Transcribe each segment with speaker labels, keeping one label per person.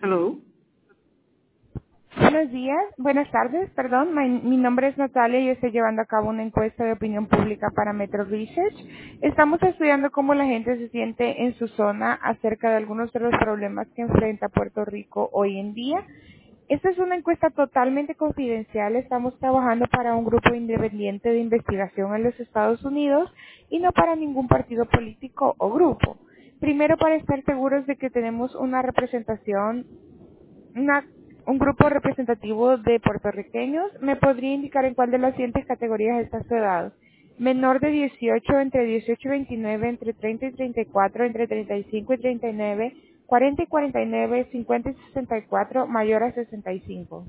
Speaker 1: Hello.
Speaker 2: Buenos días, buenas tardes, perdón. Mi nombre es Natalia y estoy llevando a cabo una encuesta de opinión pública para Metro Research. Estamos estudiando cómo la gente se siente en su zona acerca de algunos de los problemas que enfrenta Puerto Rico hoy en día. Esta es una encuesta totalmente confidencial. Estamos trabajando para un grupo independiente de investigación en los Estados Unidos y no para ningún partido político o grupo. Primero, para estar seguros de que tenemos una representación una- un grupo representativo de puertorriqueños, ¿me podría indicar en cuál de las siguientes categorías está su edad? Menor de 18, entre 18 y 29, entre 30 y 34, entre 35 y 39, 40 y 49, 50 y 64, mayor a 65.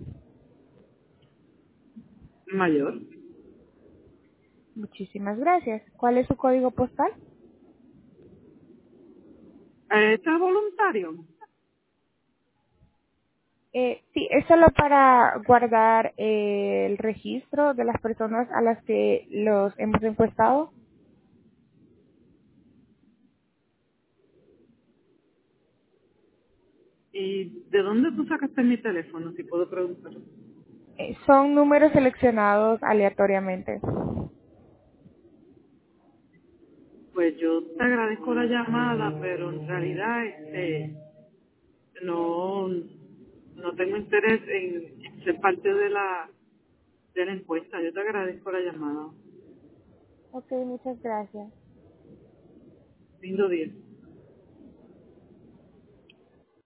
Speaker 1: Mayor.
Speaker 2: Muchísimas gracias. ¿Cuál es su código postal?
Speaker 1: ¿Este es voluntario?
Speaker 2: Sí, es solo para guardar el registro de las personas a las que los hemos encuestado.
Speaker 1: ¿Y de dónde tú sacaste mi teléfono, si puedo preguntar?
Speaker 2: Son números seleccionados aleatoriamente.
Speaker 1: Pues yo te agradezco la llamada, pero en realidad no, no tengo interés en ser parte de la encuesta. Yo te agradezco la llamada.
Speaker 2: Ok, muchas gracias.
Speaker 1: Lindo día.